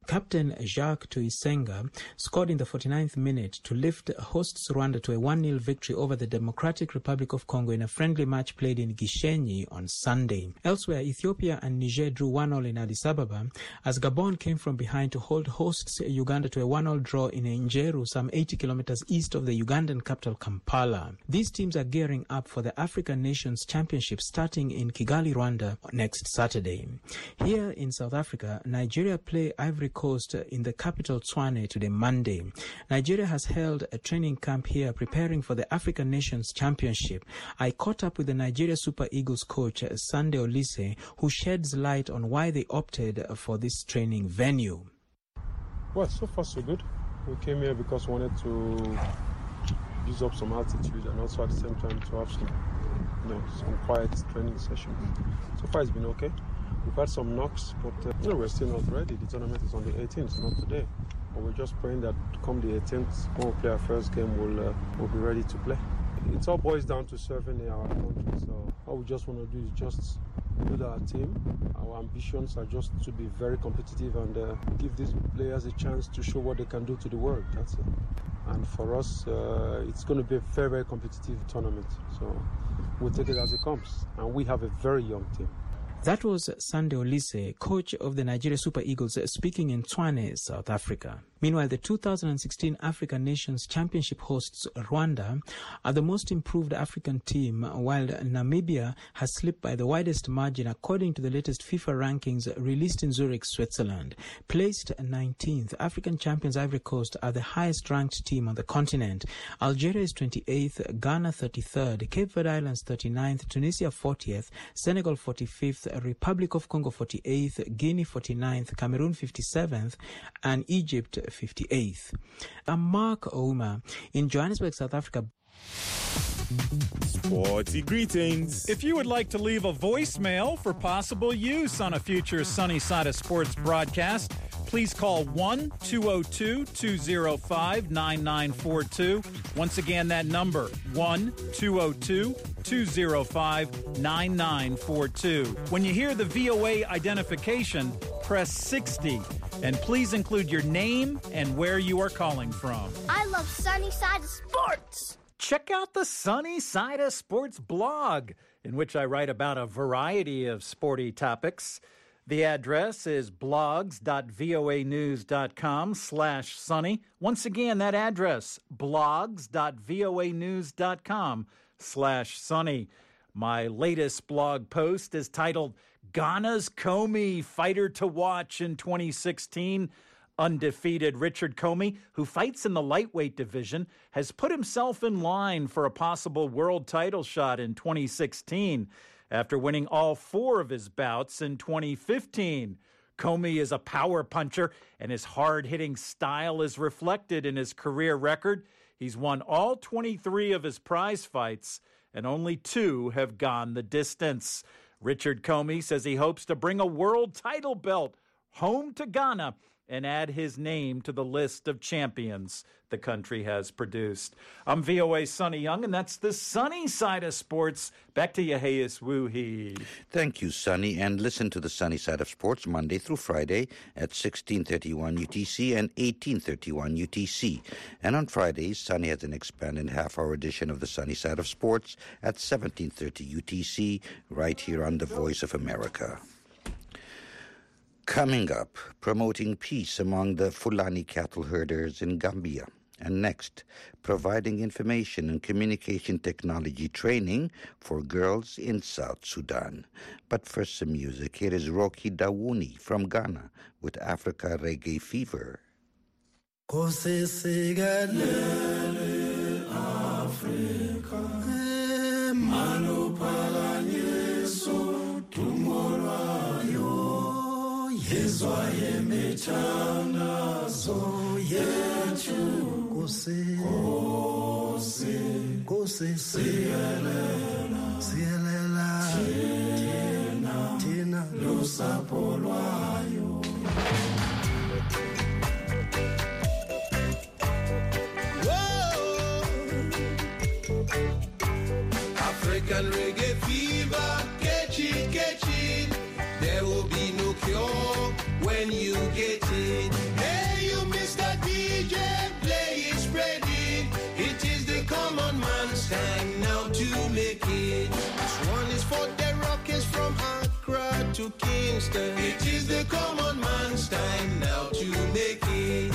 Captain Jacques Tuisenga scored in the forty-ninth minute to lift hosts Rwanda to a one nil victory over the Democratic Republic of Congo in a friendly match played in Gishenyi on Sunday. Elsewhere, Ethiopia and Niger drew one all in Addis Ababa as Gabon came from behind to hold hosts Uganda to a one all draw in Njeru, some eighty kilometers east of the Ugandan capital Kampala. These teams are gearing up for the African Nations Championship starting in Kigali, Rwanda next Saturday. Here in South Africa, Nigeria play Ivory Coast in the capital Tshwane today, Monday. Nigeria has held a training camp here preparing for the African Nations Championship. I caught up with the Nigeria Super Eagles coach Sunday Olise, who sheds light on why they opted for this training venue. Well, so far so good. We came here because we wanted to use up some altitude and also at the same time to have some, you know, some quiet training sessions. So far it's been okay. We've had some knocks, but uh, you know, we're still not ready. The tournament is on the eighteenth, not today. But we're just praying that come the eighteenth, when we play our first game, we'll, uh, we'll be ready to play. It all boils down to serving our country. So all we just want to do is just build our team. Our ambitions are just to be very competitive and uh, give these players a chance to show what they can do to the world. That's it. And for us, uh, it's going to be a very, very competitive tournament. So we'll take it as it comes. And we have a very young team. That was Sunday Olise, coach of the Nigeria Super Eagles, speaking in Tshwane, South Africa. Meanwhile, the two thousand sixteen African Nations Championship hosts Rwanda are the most improved African team, while Namibia has slipped by the widest margin according to the latest FIFA rankings released in Zurich, Switzerland. Placed nineteenth, African champions Ivory Coast are the highest-ranked team on the continent. Algeria is twenty-eighth, Ghana thirty-third, Cape Verde Islands thirty-ninth, Tunisia fortieth, Senegal forty-fifth, Republic of Congo forty-eighth, Guinea forty-ninth, Cameroon fifty-seventh, and Egypt fifty-eighth. I'm Mark Ouma in Johannesburg, South Africa. Sporty greetings. If you would like to leave a voicemail for possible use on a future Sunny Side of Sports broadcast, please call one two oh two, two oh five, nine nine four two. Once again, that number, one two oh two, two oh five, nine nine four two. When you hear the V O A identification, press sixty. And please include your name and where you are calling from. I love Sunny Side of Sports. Check out the Sunny Side of Sports blog, in which I write about a variety of sporty topics. The address is blogs.voanews.com slash sunny. Once again, that address, blogs.voanews.com slash sunny. My latest blog post is titled, Ghana's Comey, Fighter to Watch in twenty sixteen. Undefeated Richard Comey, who fights in the lightweight division, has put himself in line for a possible world title shot in twenty sixteen after winning all four of his bouts in twenty fifteen. Comey is a power puncher, and his hard-hitting style is reflected in his career record. He's won all twenty-three of his prize fights, and only two have gone the distance. Richard Comey says he hopes to bring a world title belt home to Ghana and add his name to the list of champions the country has produced. I'm V O A's Sonny Young, and that's the Sunny Side of Sports. Back to Yehias Woohee. Thank you, Sonny. And listen to the Sunny Side of Sports Monday through Friday at sixteen thirty-one U T C and eighteen thirty-one U T C. And on Fridays, Sonny has an expanded half-hour edition of the Sunny Side of Sports at seventeen thirty U T C, right here on the Voice of America. Coming up, promoting peace among the Fulani cattle herders in Gambia. And next, providing information and communication technology training for girls in South Sudan. But first, some music. Here is Rocky Dawuni from Ghana with Africa Reggae Fever. Yezwa yemithandazo yethu Nkosi Nkosi Nkosi siyelela siyelela thina thina lusapho lwayo African reggae fever, catch it, catch it. There will be no cure when you get it. to Kingston. It is the common man's time now to make it.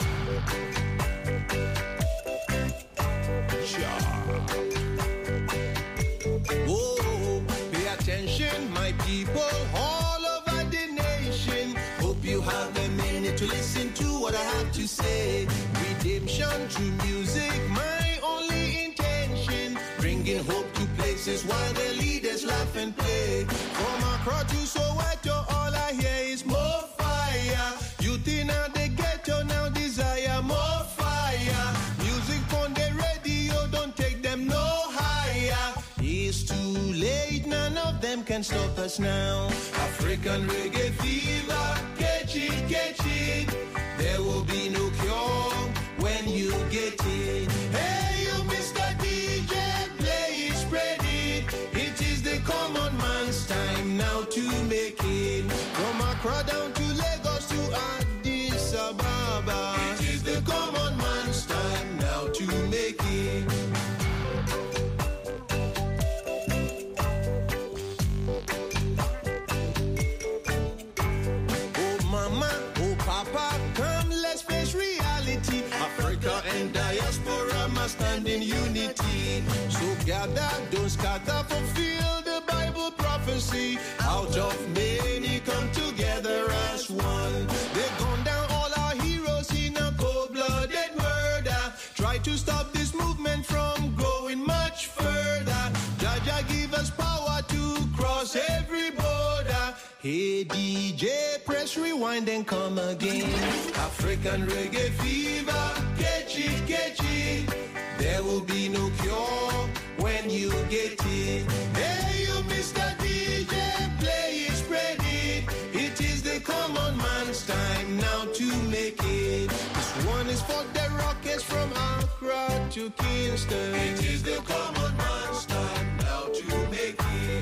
Oh, pay attention, my people, all over the nation. Hope you have a minute to listen to what I have to say. Redemption through music, my only intention. Bringing hope to places while the leaders laugh and play. From Accra to Soweto, all I hear is more fire. Youth in the ghetto now desire more fire. Music on the radio, don't take them no higher. It's too late, none of them can stop us now. African reggae fever, catch it, catch it. There will be no cure when you get it. Hey, you Mister D J, play it, spread it. It is the common man's time now to make it. From Accra down to Lagos to Addis Ababa. It is the common man's time now to make it. Africa and diaspora must stand in unity. So gather, don't scatter, fulfill the Bible prophecy. Out of many come together as one. They've gone down all our heroes in a cold-blooded murder. Try to stop this movement from growing much further. Jaja give us power to cross every border. Hey D J, press rewind and come again. African reggae fever, catch it, catch it. There will be no cure when you get it. Hey you Mister D J, play it, spread it. It is the common man's time now to make it. This one is for the rockets from Accra to Kingston. It is the common man's time now to make it.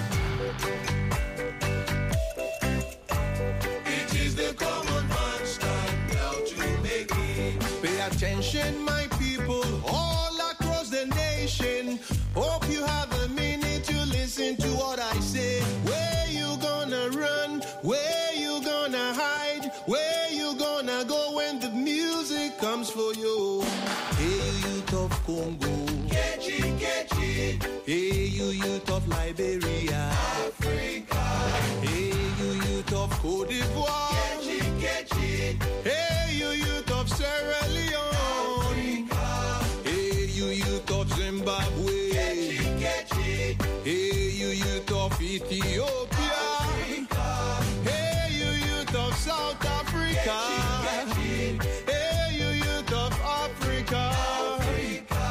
Pay attention, my people, all across the nation. Hope you have a minute to listen to what I say. Where you gonna run? Where you gonna hide? Where you gonna go when the music comes for you? Hey, you youth of Congo, catch it, catch it. Hey, you youth of Liberia, Africa. Hey, you youth of Cote d'Ivoire, catch it, catch it. Hey, you youth of Sierra Leone, Africa. Hey, you youth of Zimbabwe, catch it, catch it. Hey, you youth of Ethiopia, Africa. Hey, you youth of South Africa, catch it, catch it. Hey, you youth of Africa, Africa.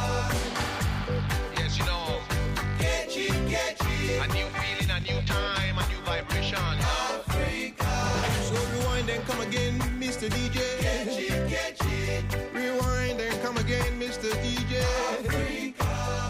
Yes, you know, catch it, catch it. A new feeling, a new time, a new vibration. Africa. So rewind and come again, Mister D J. Catch it, catch it. Rewind and come again, Mister D J. Africa.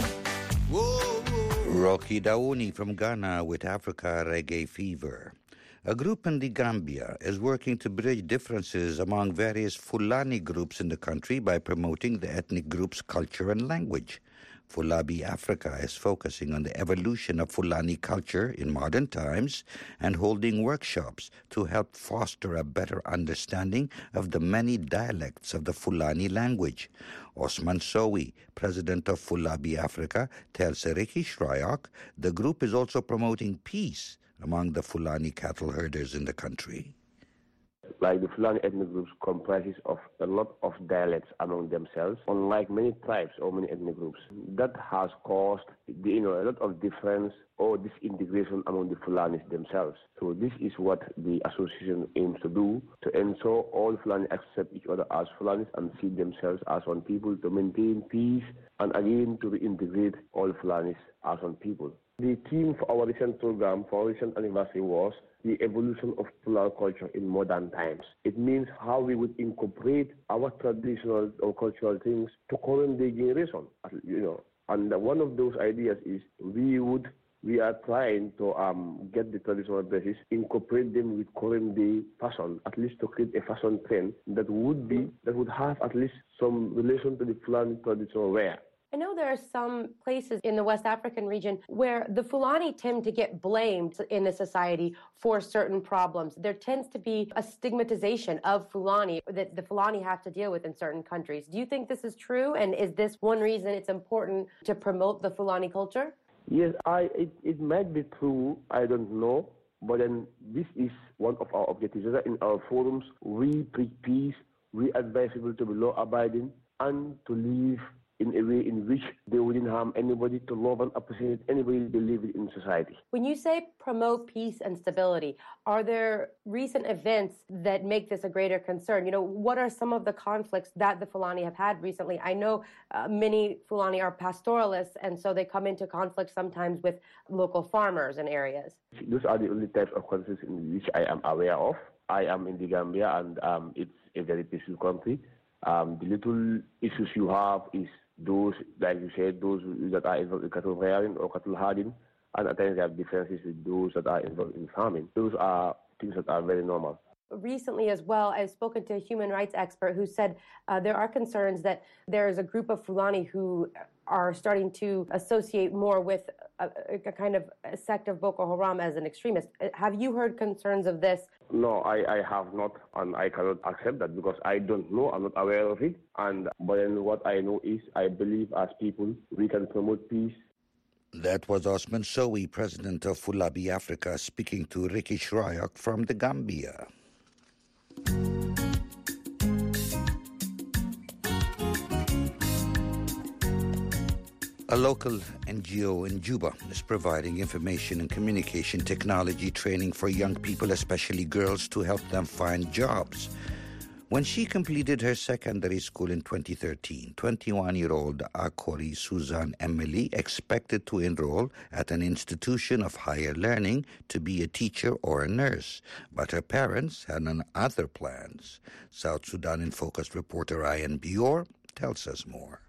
Whoa, whoa. Rocky Dauni from Ghana with Africa Reggae Fever. A group in the Gambia is working to bridge differences among various Fulani groups in the country by promoting the ethnic group's culture and language. Fulabi Africa is focusing on the evolution of Fulani culture in modern times and holding workshops to help foster a better understanding of the many dialects of the Fulani language. Osman Sowi, president of Fulabi Africa, tells Ricky Shryock the group is also promoting peace among the Fulani cattle herders in the country. Like the Fulani ethnic groups comprises of a lot of dialects among themselves, unlike many tribes or many ethnic groups. That has caused, you know, a lot of difference or disintegration among the Fulanis themselves. So this is what the association aims to do, to ensure all Fulani accept each other as Fulanis and see themselves as one people, to maintain peace and again to reintegrate all Fulanis as one people. The theme for our recent program, for our recent anniversary, was the evolution of Fulani culture in modern times. It means how we would incorporate our traditional or cultural things to current day generation. You know, and one of those ideas is we would we are trying to um, get the traditional dresses, incorporate them with current day fashion, at least to create a fashion trend that would be that would have at least some relation to the Fulani traditional wear. I know there are some places in the West African region where the Fulani tend to get blamed in the society for certain problems. There tends to be a stigmatization of Fulani that the Fulani have to deal with in certain countries. Do you think this is true? And is this one reason it's important to promote the Fulani culture? Yes, I it, it might be true. I don't know. But then this is one of our objectives. In our forums, we preach peace, we advise people to be law-abiding and to live in a way in which they wouldn't harm anybody, to love and appreciate anybody they live with in society. When you say promote peace and stability, are there recent events that make this a greater concern? You know, what are some of the conflicts that the Fulani have had recently? I know uh, many Fulani are pastoralists, and so they come into conflict sometimes with local farmers in areas. Those are the only types of conflicts in which I am aware of. I am in the Gambia, and um, it's a very peaceful country. Um, the little issues you have is those, like you said, those that are involved in cattle rearing or cattle herding, and at times they have differences with those that are involved in farming. Those are things that are very normal. Recently as well, I've spoken to a human rights expert who said uh, there are concerns that there is a group of Fulani who are starting to associate more with a, a kind of a sect of Boko Haram as an extremist. Have you heard concerns of this? No, I, I have not, and I cannot accept that because I don't know, I'm not aware of it. And but then what I know is I believe as people we can promote peace. That was Osman Sowi, president of Fulabi Africa, speaking to Ricky Shryock from the Gambia. A local N G O in Juba is providing information and communication technology training for young people, especially girls, to help them find jobs. When she completed her secondary school in twenty thirteen, twenty-one-year-old Akori Susan Emily expected to enroll at an institution of higher learning to be a teacher or a nurse, but her parents had other plans. South Sudan in Focus reporter Ryan Bior tells us more.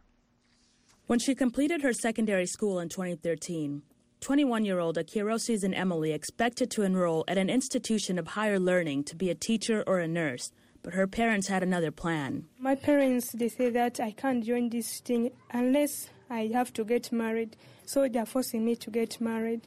When she completed her secondary school in twenty thirteen, twenty-one-year-old Akira Susan Emily expected to enroll at an institution of higher learning to be a teacher or a nurse, but her parents had another plan. My parents, they say that I can't join this thing unless I have to get married, so they're forcing me to get married.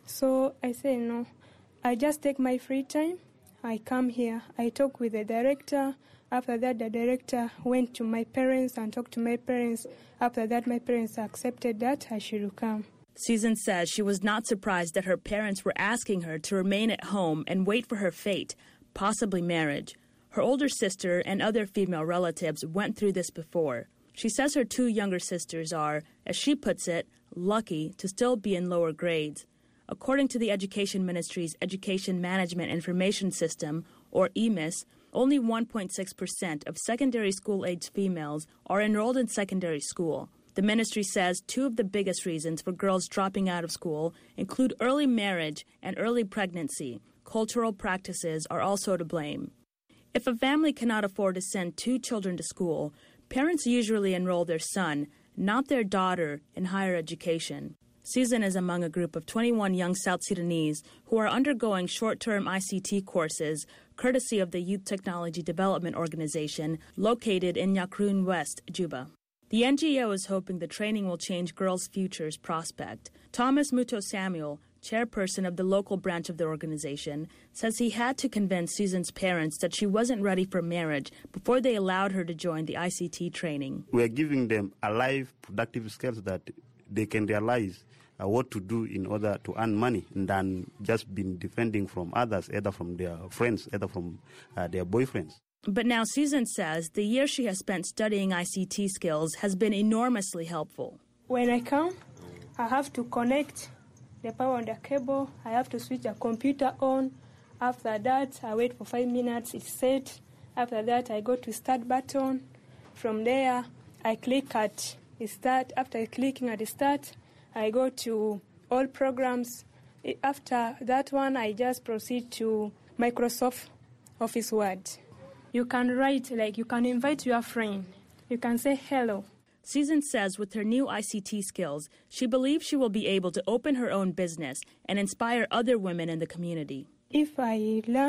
So I say no. I just take my free time, I come here, I talk with the director. After that, the director went to my parents and talked to my parents. After that, my parents accepted that I should come. Susan says she was not surprised that her parents were asking her to remain at home and wait for her fate, possibly marriage. Her older sister and other female relatives went through this before. She says her two younger sisters are, as she puts it, lucky to still be in lower grades. According to the Education Ministry's Education Management Information System, or E M I S, only one point six percent of secondary school-aged females are enrolled in secondary school. The ministry says two of the biggest reasons for girls dropping out of school include early marriage and early pregnancy. Cultural practices are also to blame. If a family cannot afford to send two children to school, parents usually enroll their son, not their daughter, in higher education. Susan is among a group of twenty-one young South Sudanese who are undergoing short-term I C T courses courtesy of the Youth Technology Development Organization located in Nyakroon West, Juba. The N G O is hoping the training will change girls' futures prospect. Thomas Muto Samuel, chairperson of the local branch of the organization, says he had to convince Susan's parents that she wasn't ready for marriage before they allowed her to join the I C T training. We're giving them alive, productive skills that they can realize Uh, what to do in order to earn money than just been defending from others, either from their friends, either from uh, their boyfriends. But now Susan says the year she has spent studying I C T skills has been enormously helpful. When I come, I have to connect the power on the cable. I have to switch the computer on. After that, I wait for five minutes, it's set. After that, I go to start button. From there, I click at start. After clicking at start, I go to all programs. After that one, I just proceed to Microsoft Office Word. You can write, like you can invite your friend. You can say hello. Susan says with her new I C T skills, she believes she will be able to open her own business and inspire other women in the community. If I learn,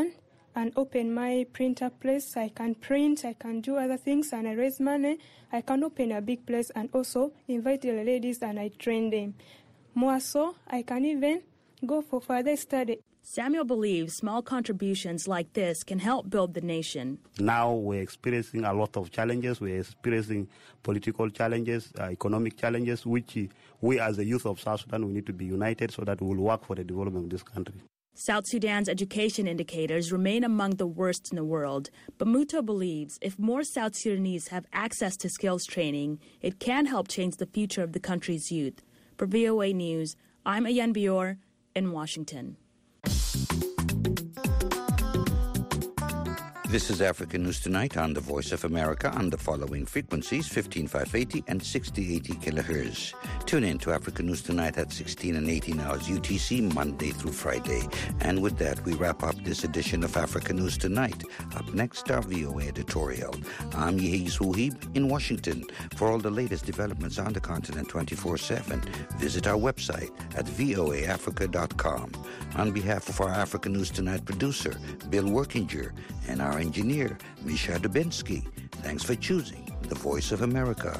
and open my printer place. I can print, I can do other things, and I raise money. I can open a big place and also invite the ladies and I train them. More so, I can even go for further study. Samuel believes small contributions like this can help build the nation. Now we're experiencing a lot of challenges. We're experiencing political challenges, uh, economic challenges, which we as the youth of South Sudan, we need to be united so that we will work for the development of this country. South Sudan's education indicators remain among the worst in the world, but Muto believes if more South Sudanese have access to skills training, it can help change the future of the country's youth. For V O A News, I'm Ayan Bior in Washington. This is African News Tonight on the Voice of America on the following frequencies, fifteen five eighty and sixty eighty kilohertz. Tune in to African News Tonight at sixteen and eighteen hours U T C, Monday through Friday. And with that, we wrap up this edition of African News Tonight. Up next, our V O A editorial. I'm Yehi Suhib in Washington. For all the latest developments on the continent twenty-four seven, visit our website at voa africa dot com. On behalf of our African News Tonight producer, Bill Workinger, and our engineer, Misha Dubinsky, thanks for choosing the Voice of America.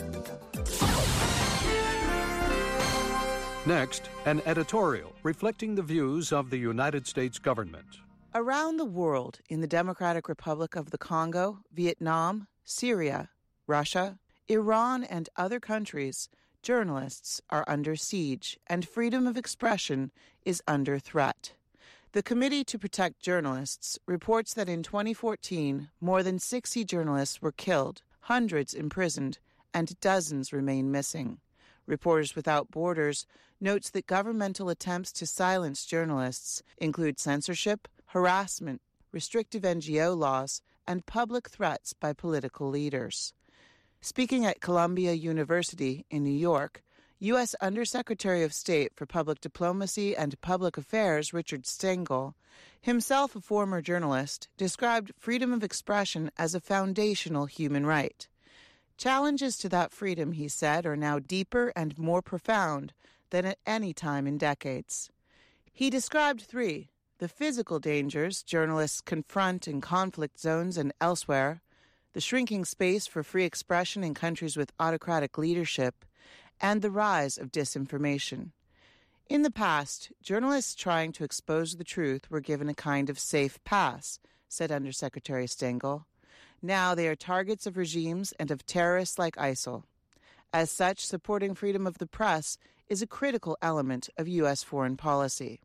Next, an editorial reflecting the views of the United States government. Around the world, in the Democratic Republic of the Congo, Vietnam, Syria, Russia, Iran, and other countries, journalists are under siege, and freedom of expression is under threat. The Committee to Protect Journalists reports that in twenty fourteen, more than sixty journalists were killed, hundreds imprisoned, and dozens remain missing. Reporters Without Borders notes that governmental attempts to silence journalists include censorship, harassment, restrictive N G O laws, and public threats by political leaders. Speaking at Columbia University in New York, U S Undersecretary of State for Public Diplomacy and Public Affairs Richard Stengel, himself a former journalist, described freedom of expression as a foundational human right. Challenges to that freedom, he said, are now deeper and more profound than at any time in decades. He described three: the physical dangers journalists confront in conflict zones and elsewhere, the shrinking space for free expression in countries with autocratic leadership, and the rise of disinformation. In the past, journalists trying to expose the truth were given a kind of safe pass, said Undersecretary Stengel. Now they are targets of regimes and of terrorists like ISIL. As such, supporting freedom of the press is a critical element of U S foreign policy.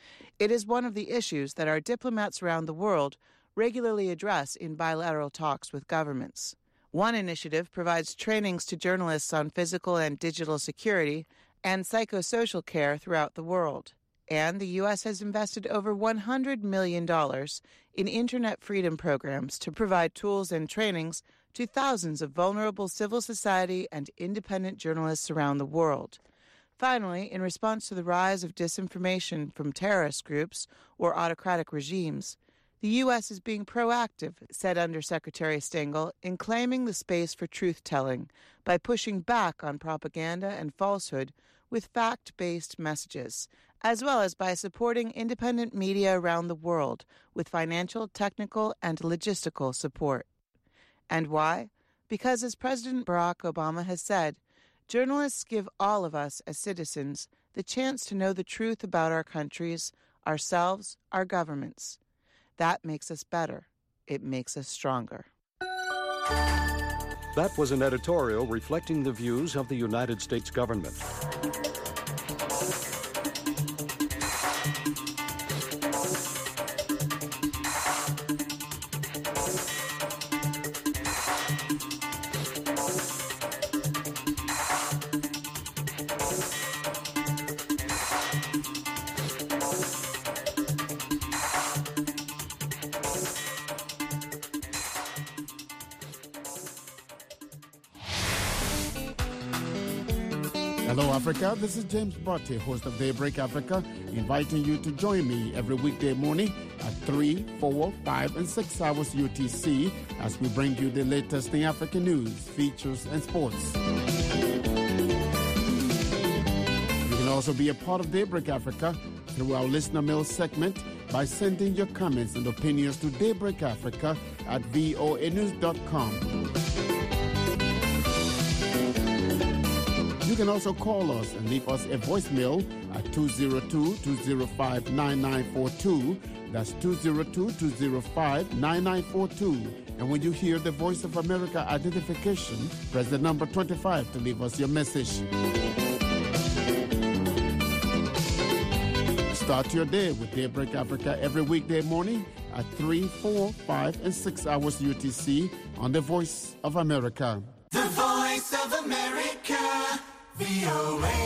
It is one of the issues that our diplomats around the world regularly address in bilateral talks with governments. One initiative provides trainings to journalists on physical and digital security and psychosocial care throughout the world. And the U S has invested over one hundred million dollars in Internet freedom programs to provide tools and trainings to thousands of vulnerable civil society and independent journalists around the world. Finally, in response to the rise of disinformation from terrorist groups or autocratic regimes, the U S is being proactive, said Undersecretary Stengel, in claiming the space for truth-telling by pushing back on propaganda and falsehood with fact-based messages, as well as by supporting independent media around the world with financial, technical, and logistical support. And why? Because, as President Barack Obama has said, journalists give all of us as citizens the chance to know the truth about our countries, ourselves, our governments. That makes us better. It makes us stronger. That was an editorial reflecting the views of the United States government. Hello, Africa. This is James Botte, host of Daybreak Africa, inviting you to join me every weekday morning at three, four, five, and six hours U T C as we bring you the latest in African news, features, and sports. You can also be a part of Daybreak Africa through our listener mail segment by sending your comments and opinions to Daybreak Africa at voa news dot com. You can also call us and leave us a voicemail at two zero two, two zero five, nine nine four two. That's two zero two, two zero five, nine nine four two. And when you hear the Voice of America identification, press the number twenty-five to leave us your message. Start your day with Daybreak Africa every weekday morning at three, four, five, and six hours U T C on the Voice of America. The Voice of America, V O A.